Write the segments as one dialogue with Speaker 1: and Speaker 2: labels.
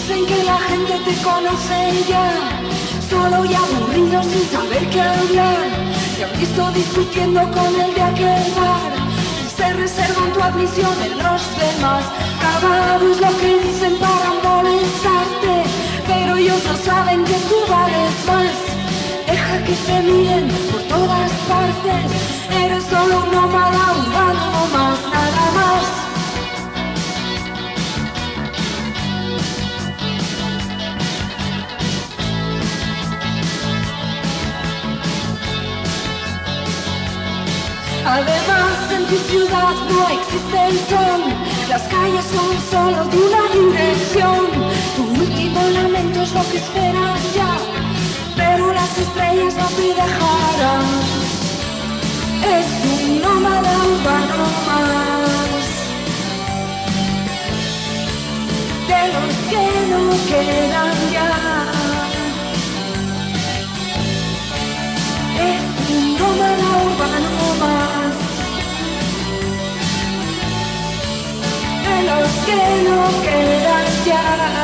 Speaker 1: Dicen que la gente te conoce ya, solo y aburrido sin saber qué hablar. Te han visto discutiendo con el de aquel bar, se reservan tu admisión en los demás. Cavado es lo que dicen para molestarte, pero ellos no saben que tú vales más. Deja que te miren por todas partes, eres solo un nómada urbano más, nada más. Además, en tu ciudad no existe el sol, las calles son solo de una dirección. Tu último lamento es lo que esperas ya, pero las estrellas no te dejarán. Es un nómada urbano más, de los que no quedan ya. Es un nómada urbano más, de los que no quedan ya.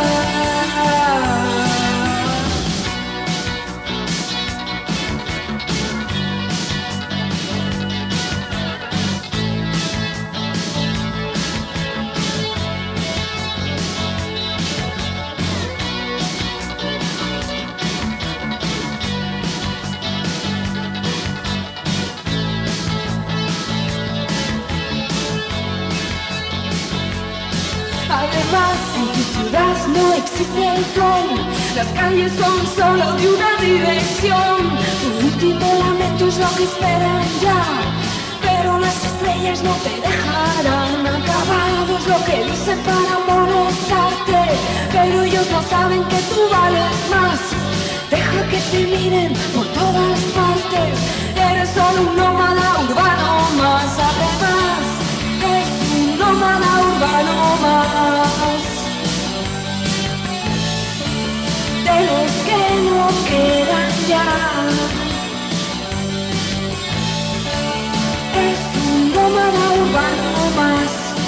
Speaker 1: Además, en tu ciudad no existe el sol, las calles son solo de una dirección. Tu último lamento es lo que esperan ya, pero las estrellas no te dejarán. Acabado es lo que dicen para molestarte, pero ellos no saben que tú vales más. Deja que te miren por todas partes, eres solo un nómada urbano más. Además, es un nómada urbano más, de los que no quedan ya. Es un nómada urbano más,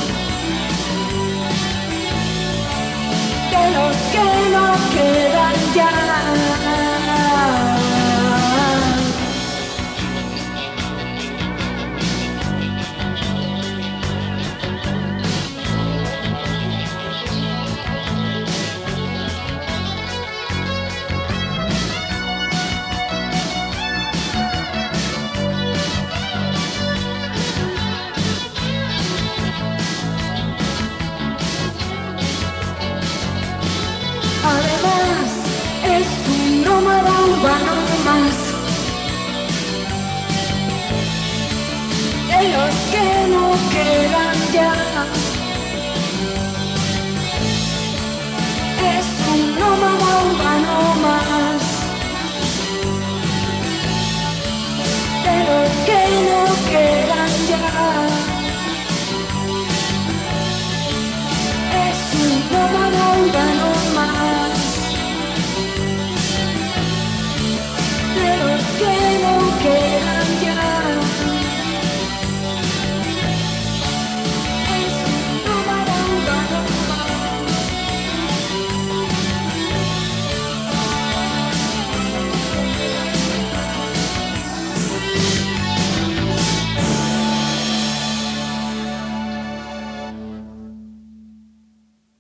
Speaker 1: de los que no quedan ya. Además, es un nómada urbano más, de los que no quedan ya. Es un nómada urbano más.